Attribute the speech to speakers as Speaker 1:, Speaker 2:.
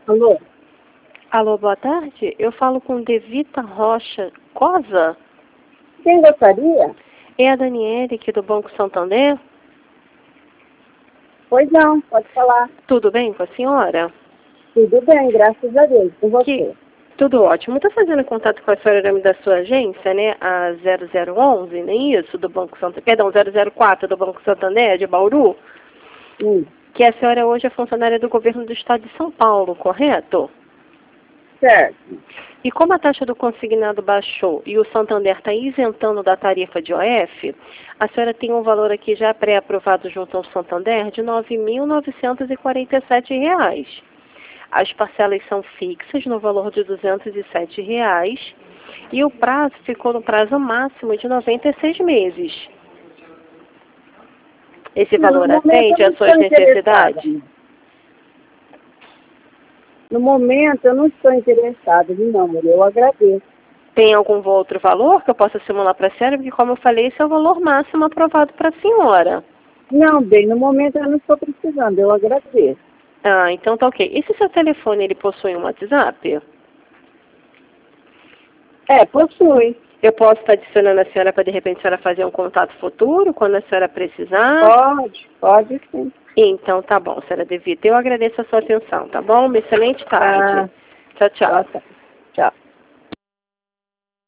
Speaker 1: Alô?
Speaker 2: Alô, boa tarde. Eu falo com Devita Rocha Cosa.
Speaker 1: Quem gostaria?
Speaker 2: É a Daniele aqui do Banco Santander.
Speaker 1: Pois não, pode falar.
Speaker 2: Tudo bem com a senhora?
Speaker 1: Tudo bem, graças a Deus. Com você?
Speaker 2: Tudo ótimo. Estou fazendo contato com a senhora em nome da sua agência, né? A 0011, não é isso? Do Banco Santander. Perdão, 004 do Banco Santander, de Bauru. Que a senhora hoje é funcionária do governo do estado de São Paulo, correto?
Speaker 1: Certo.
Speaker 2: E como a taxa do consignado baixou e o Santander está isentando da tarifa de OF, a senhora tem um valor aqui já pré-aprovado junto ao Santander de R$ 9.947. As parcelas são fixas no valor de R$ 207 e o prazo ficou no prazo máximo de 96 meses. Esse valor atende às suas necessidades?
Speaker 1: No momento, eu não estou interessada, não, eu agradeço.
Speaker 2: Tem algum outro valor que eu possa simular para a senhora? Porque, como eu falei, esse é o valor máximo aprovado para a senhora.
Speaker 1: Não, bem, no momento eu não estou precisando, eu agradeço.
Speaker 2: Ah, então tá ok. E se seu telefone ele possui um WhatsApp?
Speaker 1: Possui.
Speaker 2: Eu posso estar adicionando a senhora para, de repente, a senhora fazer um contato futuro, quando a senhora precisar?
Speaker 1: Pode sim.
Speaker 2: Então tá bom, senhora Devita. Eu agradeço a sua atenção, tá bom? Uma excelente tarde. Tchau, tchau.